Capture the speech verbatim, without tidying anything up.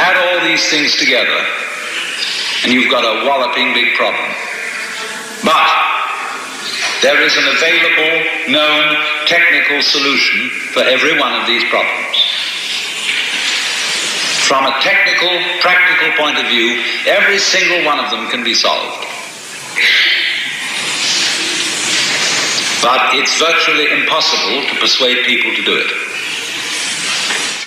Add all these things together, and you've got a walloping big problem. But there is an available, known, technical solution for every one of these problems. From a technical, practical point of view, every single one of them can be solved. But it's virtually impossible to persuade people to do it.